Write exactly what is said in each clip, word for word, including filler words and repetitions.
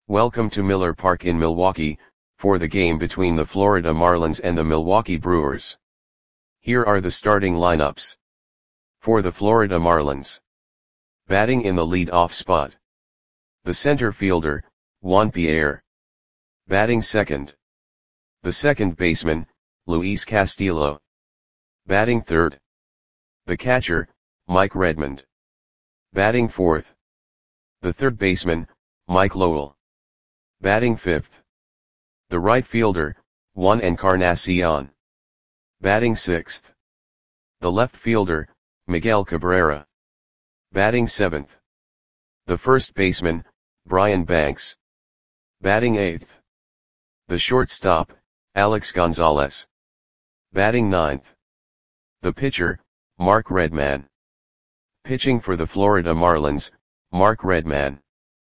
Welcome to Miller Park in Milwaukee, for the game between the Florida Marlins and the Milwaukee Brewers. Here are the starting lineups. For the Florida Marlins. Batting in the lead-off spot. The center fielder, Juan Pierre. Batting second. The second baseman, Luis Castillo. Batting third. The catcher, Mike Redmond. Batting fourth. The third baseman, Mike Lowell. Batting fifth. The right fielder, Juan Encarnacion. Batting sixth. The left fielder, Miguel Cabrera. Batting seventh. The first baseman, Brian Banks. Batting eighth. The shortstop, Alex Gonzalez. Batting ninth. The pitcher, Mark Redman. Pitching for the Florida Marlins, Mark Redman.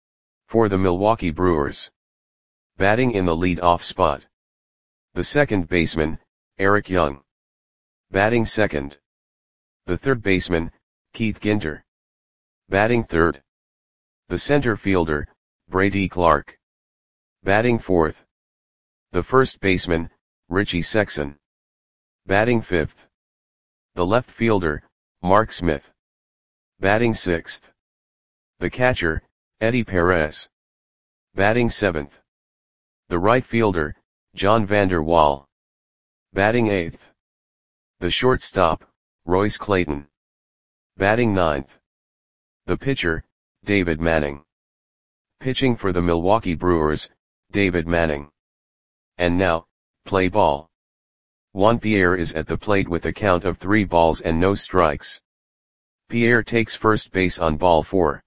For the Milwaukee Brewers. Batting in the lead-off spot. The second baseman, Eric Young. Batting second. The third baseman, Keith Ginter. Batting third. The center fielder, Brady Clark. Batting fourth. The first baseman, Richie Sexson. Batting fifth. The left fielder, Mark Smith. Batting sixth. The catcher, Eddie Perez. Batting seventh. The right fielder, John Vander Wal. Batting eighth. The shortstop, Royce Clayton. Batting ninth. The pitcher, David Manning. Pitching for the Milwaukee Brewers, David Manning. And now, play ball. Juan Pierre is at the plate with a count of three balls and no strikes. Pierre takes first base on ball four.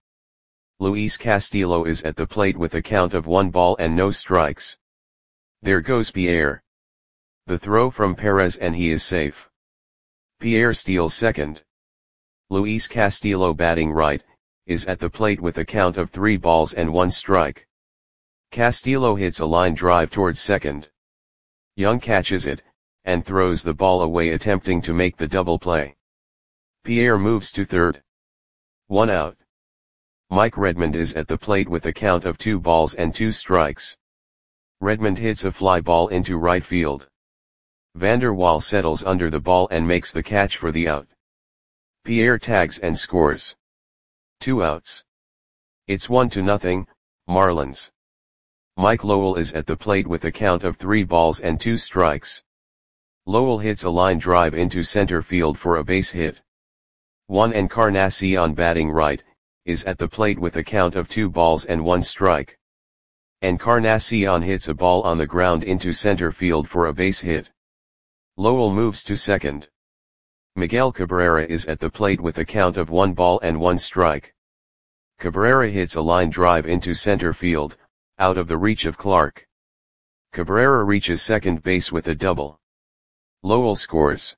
Luis Castillo is at the plate with a count of one ball and no strikes. There goes Pierre. The throw from Perez and he is safe. Pierre steals second. Luis Castillo, batting right, is at the plate with a count of three balls and one strike. Castillo hits a line drive towards second. Young catches it, and throws the ball away, attempting to make the double play. Pierre moves to third. One out. Mike Redmond is at the plate with a count of two balls and two strikes. Redmond hits a fly ball into right field. Vander Wal settles under the ball and makes the catch for the out. Pierre tags and scores. Two outs. It's one to nothing, Marlins. Mike Lowell is at the plate with a count of three balls and two strikes. Lowell hits a line drive into center field for a base hit. Juan Encarnacion, batting right, is at the plate with a count of two balls and one strike. Encarnacion hits a ball on the ground into center field for a base hit. Lowell moves to second. Miguel Cabrera is at the plate with a count of one ball and one strike. Cabrera hits a line drive into center field, out of the reach of Clark. Cabrera reaches second base with a double. Lowell scores.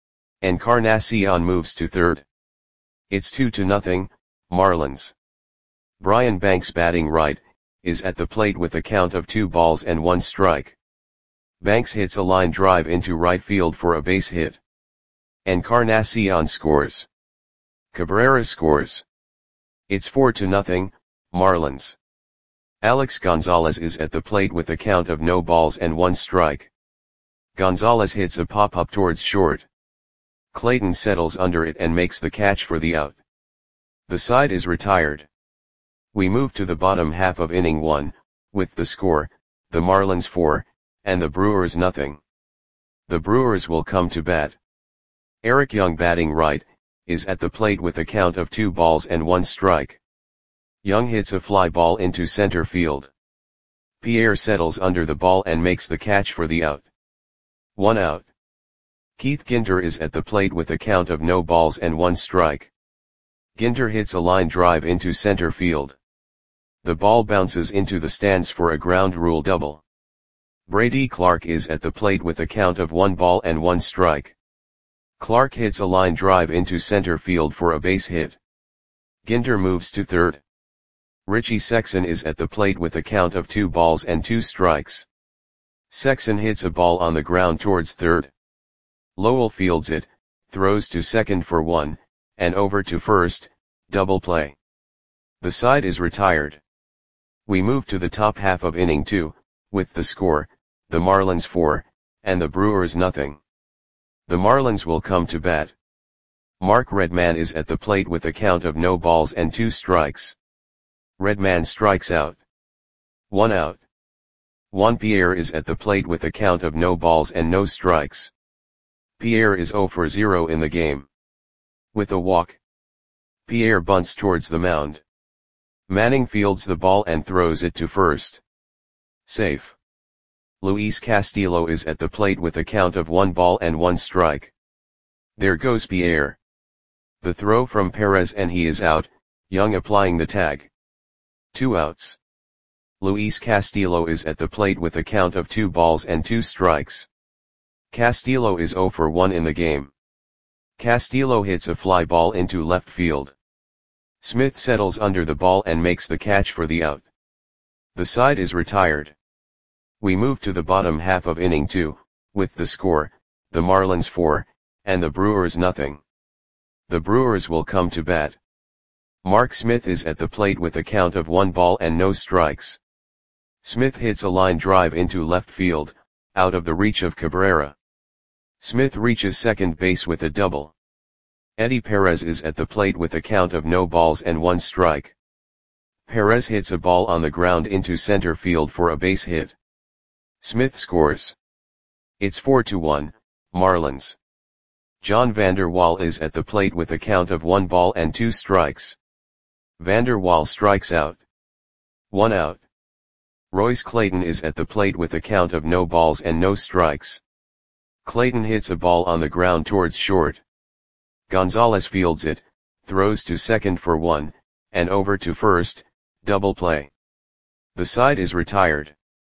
Encarnacion moves to third. It's two to nothing, Marlins. Brian Banks, batting right, is at the plate with a count of two balls and one strike. Banks hits a line drive into right field for a base hit. Encarnacion scores. Cabrera scores. It's four to nothing, Marlins. Alex Gonzalez is at the plate with a count of no balls and one strike. Gonzalez hits a pop-up towards short. Clayton settles under it and makes the catch for the out. The side is retired. We move to the bottom half of inning one, with the score, the Marlins four, and the Brewers nothing. The Brewers will come to bat. Eric Young, batting right, is at the plate with a count of two balls and one strike. Young hits a fly ball into center field. Pierre settles under the ball and makes the catch for the out. One out. Keith Ginter is at the plate with a count of no balls and one strike. Ginter hits a line drive into center field. The ball bounces into the stands for a ground rule double. Brady Clark is at the plate with a count of one ball and one strike. Clark hits a line drive into center field for a base hit. Ginter moves to third. Richie Sexson is at the plate with a count of two balls and two strikes. Sexson hits a ball on the ground towards third. Lowell fields it, throws to second for one, and over to first, double play. The side is retired. We move to the top half of inning two, with the score, the Marlins four, and the Brewers nothing. The Marlins will come to bat. Mark Redman is at the plate with a count of no balls and two strikes. Redman strikes out. One out. Juan Pierre is at the plate with a count of no balls and no strikes. Pierre is zero for zero in the game. With a walk, Pierre bunts towards the mound. Manning fields the ball and throws it to first. Safe. Luis Castillo is at the plate with a count of one ball and one strike. There goes Pierre. The throw from Perez and he is out, Young applying the tag. Two outs. Luis Castillo is at the plate with a count of two balls and two strikes. Castillo is zero for one in the game. Castillo hits a fly ball into left field. Smith settles under the ball and makes the catch for the out. The side is retired. We move to the bottom half of inning two, with the score, the Marlins four, and the Brewers nothing. The Brewers will come to bat. Mark Smith is at the plate with a count of one ball and no strikes. Smith hits a line drive into left field, out of the reach of Cabrera. Smith reaches second base with a double. Eddie Perez is at the plate with a count of no balls and one strike. Perez hits a ball on the ground into center field for a base hit. Smith scores. It's four to one, Marlins. John Vander Wal is at the plate with a count of one ball and two strikes. Vander Wal strikes out. One out. Royce Clayton is at the plate with a count of no balls and no strikes. Clayton hits a ball on the ground towards short. Gonzalez fields it, throws to second for one, and over to first, double play. The side is retired.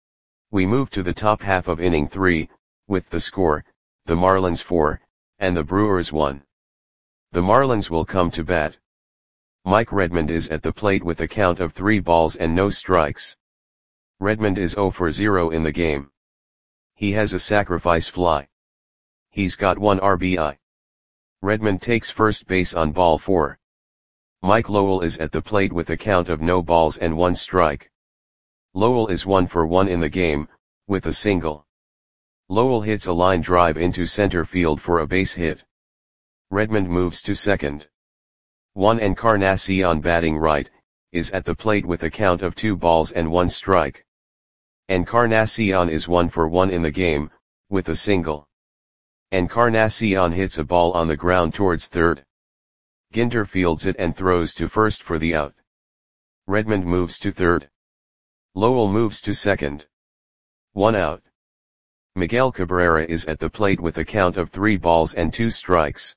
We move to the top half of inning three, with the score, the Marlins four, and the Brewers one. The Marlins will come to bat. Mike Redmond is at the plate with a count of three balls and no strikes. Redmond is zero for zero in the game. He has a sacrifice fly. He's got one R B I. Redmond takes first base on ball four. Mike Lowell is at the plate with a count of no balls and one strike. Lowell is one for one in the game, with a single. Lowell hits a line drive into center field for a base hit. Redmond moves to second. Juan Encarnacion batting right, is at the plate with a count of two balls and one strike. Encarnacion is one for one in the game, with a single. Encarnacion hits a ball on the ground towards third. Ginter fields it and throws to first for the out. Redmond moves to third. Lowell moves to second. One out. Miguel Cabrera is at the plate with a count of three balls and two strikes.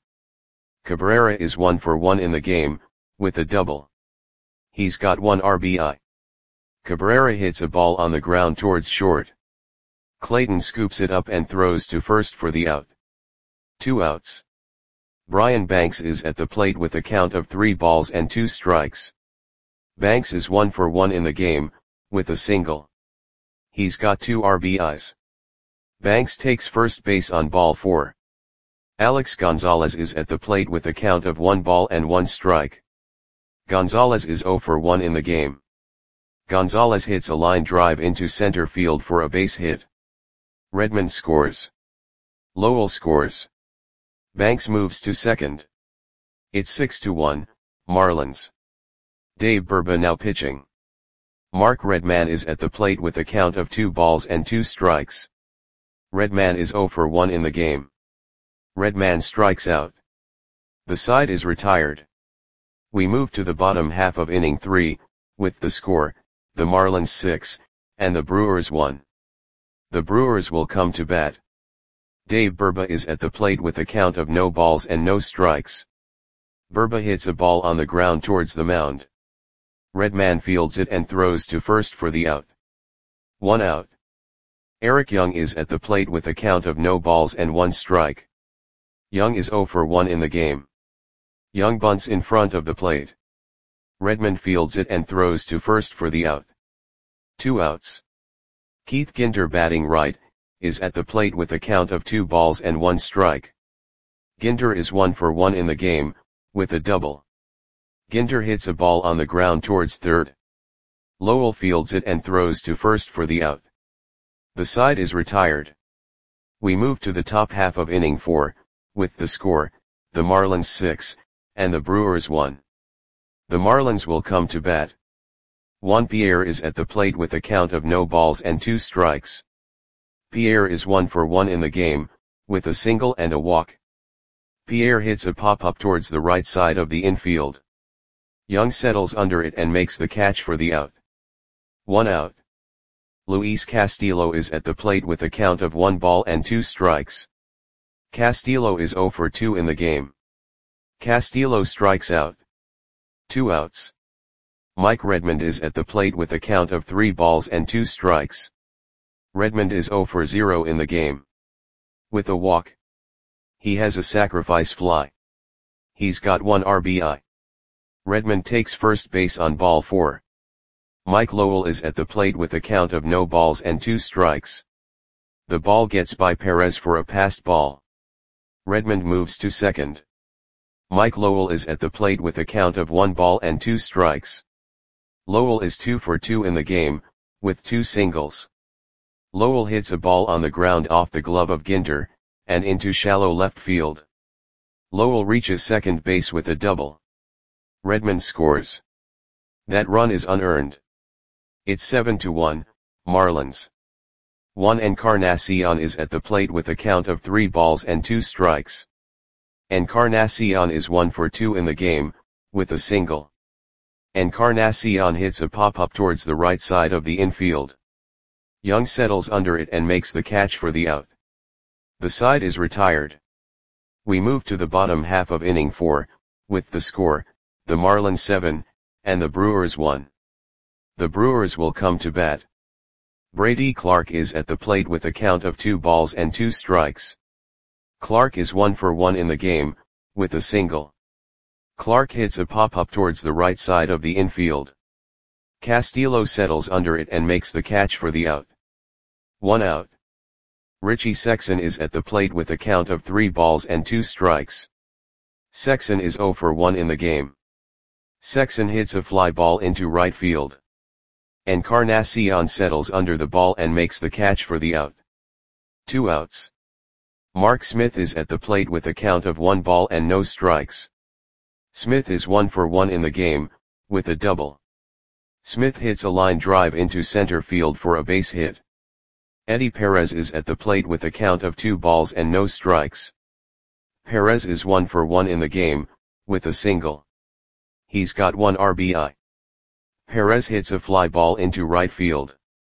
Cabrera is one for one in the game, with a double. He's got one R B I. Cabrera hits a ball on the ground towards short. Clayton scoops it up and throws to first for the out. Two outs. Brian Banks is at the plate with a count of three balls and two strikes. Banks is one for one in the game, with a single. He's got two R B Is. Banks takes first base on ball four. Alex Gonzalez is at the plate with a count of one ball and one strike. Gonzalez is zero for one in the game. Gonzalez hits a line drive into center field for a base hit. Redmond scores. Lowell scores. Banks moves to second. It's six to one, Marlins. Dave Burba now pitching. Mark Redman is at the plate with a count of two balls and two strikes. Redman is zero for one in the game. Redman strikes out. The side is retired. We move to the bottom half of inning three, with the score, the Marlins six, and the Brewers one. The Brewers will come to bat. Dave Burba is at the plate with a count of no balls and no strikes. Burba hits a ball on the ground towards the mound. Redman fields it and throws to first for the out. One out. Eric Young is at the plate with a count of no balls and one strike. Young is zero for one in the game. Young bunts in front of the plate. Redmond fields it and throws to first for the out. Two outs. Keith Ginter batting right, is at the plate with a count of two balls and one strike. Ginter is one for one in the game, with a double. Ginter hits a ball on the ground towards third. Lowell fields it and throws to first for the out. The side is retired. We move to the top half of inning four, with the score, the Marlins six, and the Brewers one. The Marlins will come to bat. Juan Pierre is at the plate with a count of no balls and two strikes. Pierre is one for one in the game, with a single and a walk. Pierre hits a pop-up towards the right side of the infield. Young settles under it and makes the catch for the out. One out. Luis Castillo is at the plate with a count of one ball and two strikes. Castillo is zero for two in the game. Castillo strikes out. Two outs. Mike Redmond is at the plate with a count of three balls and two strikes. Redmond is zero for zero in the game. With a walk. He has a sacrifice fly. He's got one R B I. Redmond takes first base on ball four. Mike Lowell is at the plate with a count of no balls and two strikes. The ball gets by Perez for a passed ball. Redmond moves to second. Mike Lowell is at the plate with a count of one ball and two strikes. Lowell is two for two in the game, with two singles. Lowell hits a ball on the ground off the glove of Ginter, and into shallow left field. Lowell reaches second base with a double. Redmond scores. That run is unearned. It's seven to one, Marlins. Juan Encarnacion is at the plate with a count of three balls and two strikes. Encarnacion is one for two in the game, with a single. Encarnacion hits a pop-up towards the right side of the infield. Young settles under it and makes the catch for the out. The side is retired. We move to the bottom half of inning four, with the score, the Marlins seven, and the Brewers one. The Brewers will come to bat. Brady Clark is at the plate with a count of two balls and two strikes. Clark is one for one in the game, with a single. Clark hits a pop-up towards the right side of the infield. Castillo settles under it and makes the catch for the out. One out. Richie Sexson is at the plate with a count of three balls and two strikes. Sexson is zero for one in the game. Sexson hits a fly ball into right field. Encarnacion settles under the ball and makes the catch for the out. Two outs. Mark Smith is at the plate with a count of one ball and no strikes. Smith is one for one in the game, with a double. Smith hits a line drive into center field for a base hit. Eddie Perez is at the plate with a count of two balls and no strikes. Perez is one for one in the game, with a single. He's got one R B I. Perez hits a fly ball into right field.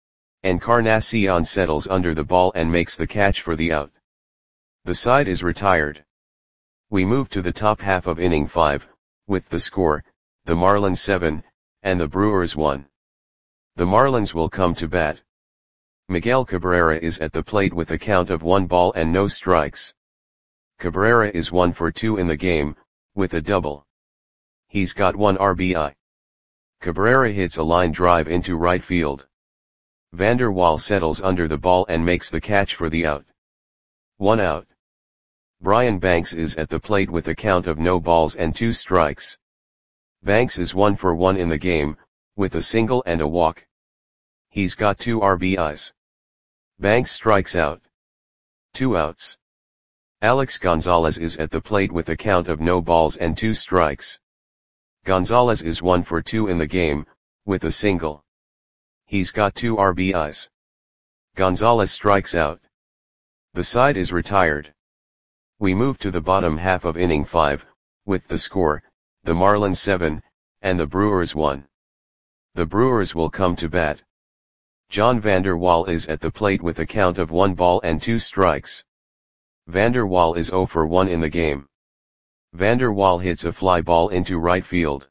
Encarnacion settles under the ball and makes the catch for the out. The side is retired. We move to the top half of inning five, with the score, the Marlins seven, and the Brewers one. The Marlins will come to bat. Miguel Cabrera is at the plate with a count of one ball and no strikes. Cabrera is one for two in the game, with a double. He's got one R B I. Cabrera hits a line drive into right field. Vander Waal settles under the ball and makes the catch for the out. One out. Brian Banks is at the plate with a count of no balls and two strikes. Banks is one for one in the game, with a single and a walk. He's got two R B Is. Banks strikes out. Two outs. Alex Gonzalez is at the plate with a count of no balls and two strikes. Gonzalez is one for two in the game, with a single. He's got two R B Is. Gonzalez strikes out. The side is retired. We move to the bottom half of inning five, with the score, the Marlins seven, and the Brewers one. The Brewers will come to bat. John Vander Waal is at the plate with a count of one ball and two strikes. Vander Waal is zero for one in the game. Vander Waal hits a fly ball into right field.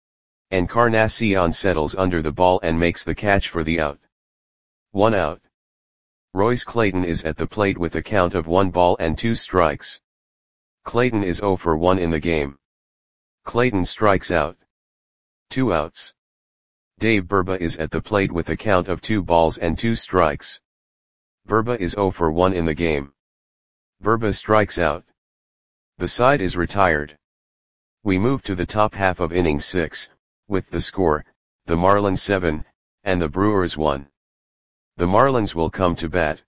Encarnacion settles under the ball and makes the catch for the out. One out. Royce Clayton is at the plate with a count of one ball and two strikes. Clayton is zero for one in the game. Clayton strikes out. Two outs. Dave Burba is at the plate with a count of two balls and two strikes. Burba is zero for one in the game. Burba strikes out. The side is retired. We move to the top half of inning six, with the score, the Marlins seven, and the Brewers one. The Marlins will come to bat.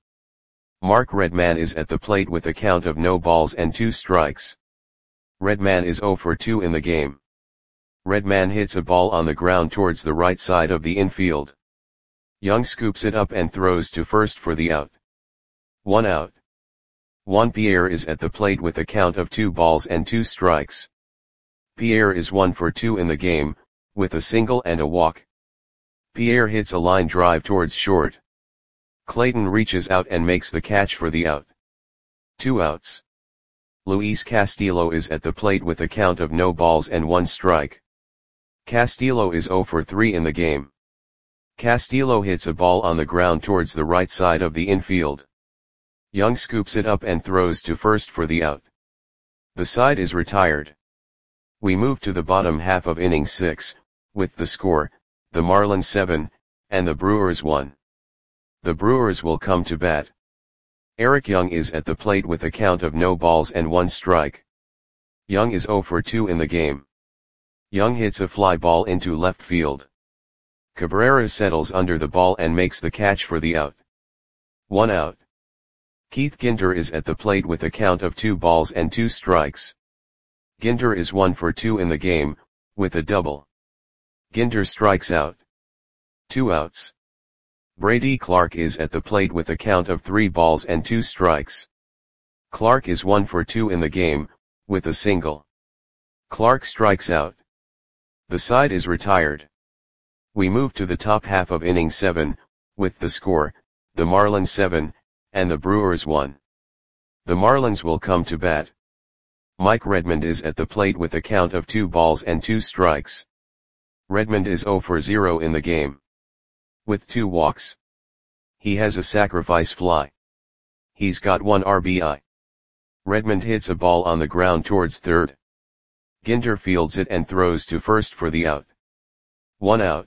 Mark Redman is at the plate with a count of no balls and two strikes. Redman is oh for two in the game. Redman hits a ball on the ground towards the right side of the infield. Young scoops it up and throws to first for the out. One out. Juan Pierre is at the plate with a count of two balls and two strikes. Pierre is one for two in the game, with a single and a walk. Pierre hits a line drive towards short. Clayton reaches out and makes the catch for the out. Two outs. Luis Castillo is at the plate with a count of no balls and one strike. Castillo is oh for three in the game. Castillo hits a ball on the ground towards the right side of the infield. Young scoops it up and throws to first for the out. The side is retired. We move to the bottom half of inning six, with the score, the Marlins seven, and the Brewers one. The Brewers will come to bat. Eric Young is at the plate with a count of no balls and one strike. Young is oh for two in the game. Young hits a fly ball into left field. Cabrera settles under the ball and makes the catch for the out. One out. Keith Ginter is at the plate with a count of two balls and two strikes. Ginter is one for two in the game, with a double. Ginter strikes out. Two outs. Brady Clark is at the plate with a count of three balls and two strikes. Clark is one for two in the game, with a single. Clark strikes out. The side is retired. We move to the top half of inning seven, with the score, the Marlins seven, and the Brewers one. The Marlins will come to bat. Mike Redmond is at the plate with a count of two balls and two strikes. Redmond is oh for zero in the game. With two walks. He has a sacrifice fly. He's got one R B I. Redmond hits a ball on the ground towards third. Ginter fields it and throws to first for the out. One out.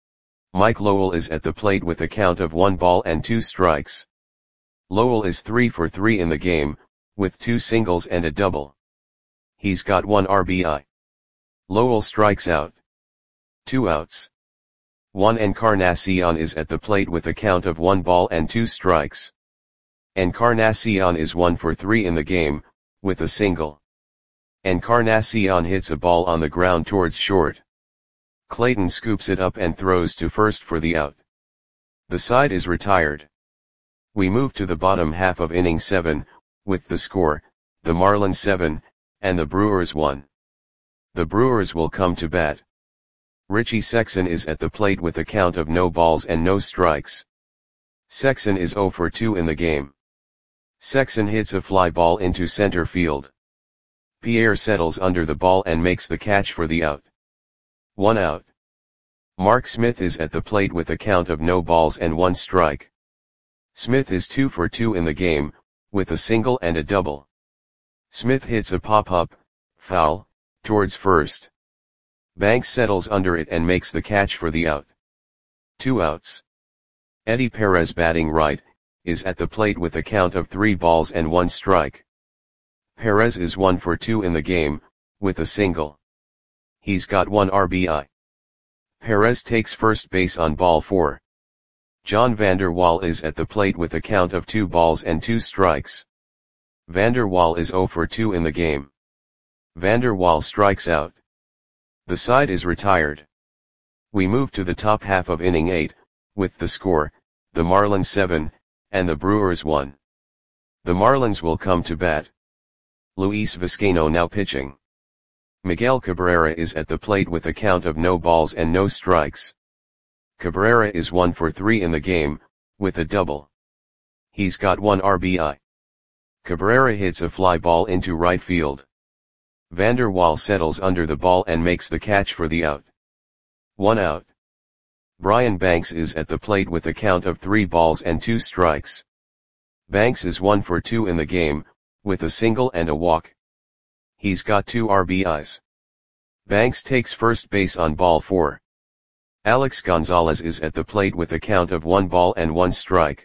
Mike Lowell is at the plate with a count of one ball and two strikes. Lowell is three for three in the game, with two singles and a double. He's got one R B I. Lowell strikes out. Two outs. Juan Encarnacion is at the plate with a count of one ball and two strikes. Encarnacion is one for three in the game, with a single. Encarnacion hits a ball on the ground towards short. Clayton scoops it up and throws to first for the out. The side is retired. We move to the bottom half of inning seven, with the score, the Marlins seven, and the Brewers one. The Brewers will come to bat. Richie Sexson is at the plate with a count of no balls and no strikes. Sexson is oh for two in the game. Sexson hits a fly ball into center field. Pierre settles under the ball and makes the catch for the out. One out. Mark Smith is at the plate with a count of no balls and one strike. Smith is two for two in the game, with a single and a double. Smith hits a pop-up, foul, towards first. Banks settles under it and makes the catch for the out. Two outs. Eddie Perez, batting right, is at the plate with a count of three balls and one strike. Perez is one for two in the game, with a single. He's got one R B I. Perez takes first base on ball four. John Vander Wal is at the plate with a count of two balls and two strikes. Vander Wal is oh for two in the game. Vander Wal strikes out. The side is retired. We move to the top half of inning eight, with the score, the Marlins seven, and the Brewers one. The Marlins will come to bat. Luis Vizcaino now pitching. Miguel Cabrera is at the plate with a count of no balls and no strikes. Cabrera is one for three in the game, with a double. He's got one R B I. Cabrera hits a fly ball into right field. Vander Wal settles under the ball and makes the catch for the out. One out. Brian Banks is at the plate with a count of three balls and two strikes. Banks is one for two in the game, with a single and a walk. He's got two R B Is. Banks takes first base on ball four. Alex Gonzalez is at the plate with a count of one ball and one strike.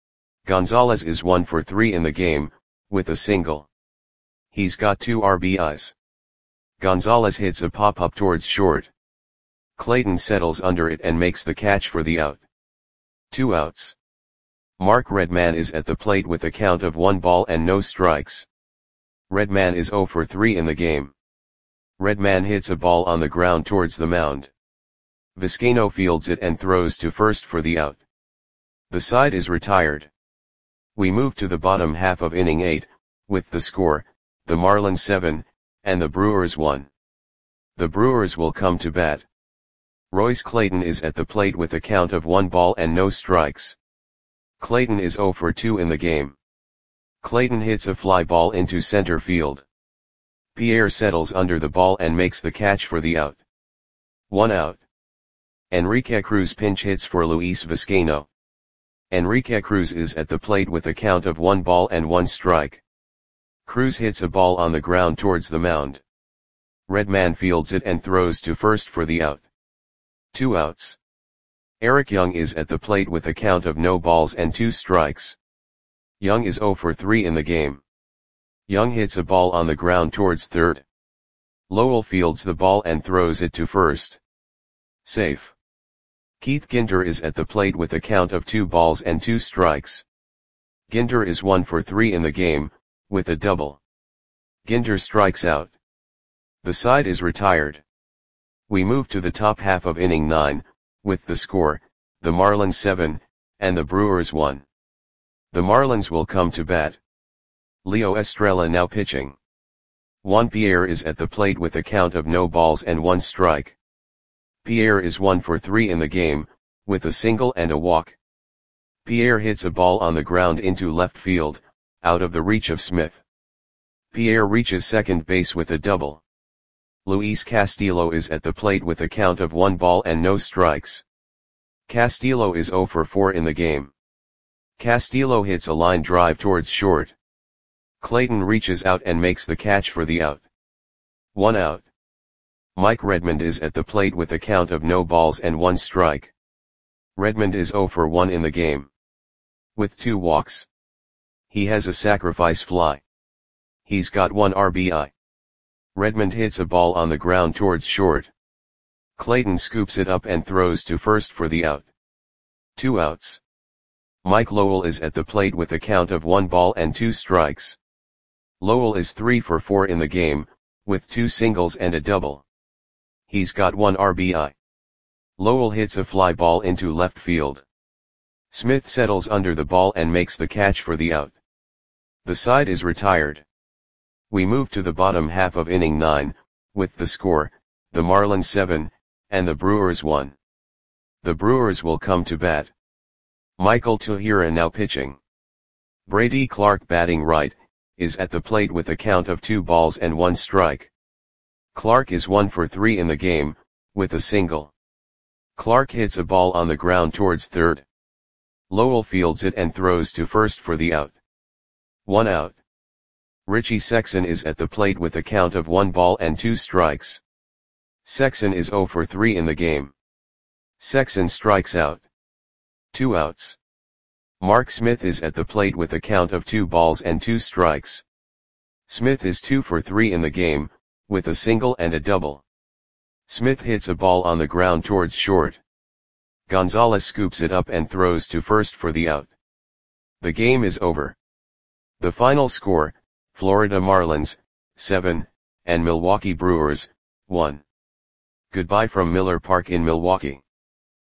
Gonzalez is one for three in the game, with a single. He's got two R B Is. Gonzalez hits a pop-up towards short. Clayton settles under it and makes the catch for the out. Two outs. Mark Redman is at the plate with a count of one ball and no strikes. Redman is oh for three in the game. Redman hits a ball on the ground towards the mound. Vizcaino fields it and throws to first for the out. The side is retired. We move to the bottom half of inning eight, with the score, the Marlins seven, and the Brewers one. The Brewers will come to bat. Royce Clayton is at the plate with a count of one ball and no strikes. Clayton is oh for two in the game. Clayton hits a fly ball into center field. Pierre settles under the ball and makes the catch for the out. One out. Enrique Cruz pinch hits for Luis Vizcaino. Enrique Cruz is at the plate with a count of one ball and one strike. Cruz hits a ball on the ground towards the mound. Redman fields it and throws to first for the out. Two outs. Eric Young is at the plate with a count of no balls and two strikes. Young is oh for three in the game. Young hits a ball on the ground towards third. Lowell fields the ball and throws it to first. Safe. Keith Ginter is at the plate with a count of two balls and two strikes. Ginter is one for three in the game, with a double. Ginter strikes out. The side is retired. We move to the top half of inning nine, with the score, the Marlins seven, and the Brewers one. The Marlins will come to bat. Leo Estrella now pitching. Juan Pierre is at the plate with a count of no balls and one strike. Pierre is one for three in the game, with a single and a walk. Pierre hits a ball on the ground into left field, out of the reach of Smith. Pierre reaches second base with a double. Luis Castillo is at the plate with a count of one ball and no strikes. Castillo is oh for four in the game. Castillo hits a line drive towards short. Clayton reaches out and makes the catch for the out. One out. Mike Redmond is at the plate with a count of no balls and one strike. Redmond is oh for one in the game. With two walks. He has a sacrifice fly. He's got one R B I. Redmond hits a ball on the ground towards short. Clayton scoops it up and throws to first for the out. Two outs. Mike Lowell is at the plate with a count of one ball and two strikes. Lowell is three for four in the game, with two singles and a double. He's got one R B I. Lowell hits a fly ball into left field. Smith settles under the ball and makes the catch for the out. The side is retired. We move to the bottom half of inning nine, with the score, the Marlins seven, and the Brewers one. The Brewers will come to bat. Michael Tahira now pitching. Brady Clark batting right, is at the plate with a count of two balls and one strike. Clark is one for three in the game, with a single. Clark hits a ball on the ground towards third. Lowell fields it and throws to first for the out. One out. Richie Sexson is at the plate with a count of one ball and two strikes. Sexson is oh for three in the game. Sexson strikes out. Two outs. Mark Smith is at the plate with a count of two balls and two strikes. Smith is two for three in the game, with a single and a double. Smith hits a ball on the ground towards short. Gonzalez scoops it up and throws to first for the out. The game is over. The final score, Florida Marlins, seven, and Milwaukee Brewers, one. Goodbye from Miller Park in Milwaukee.